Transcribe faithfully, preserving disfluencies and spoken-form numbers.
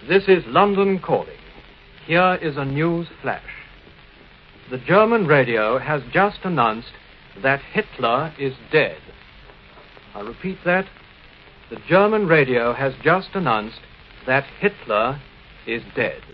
This is London Calling. Here is a news flash. The German radio has just announced that Hitler is dead. I repeat that. The German radio has just announced that Hitler is dead.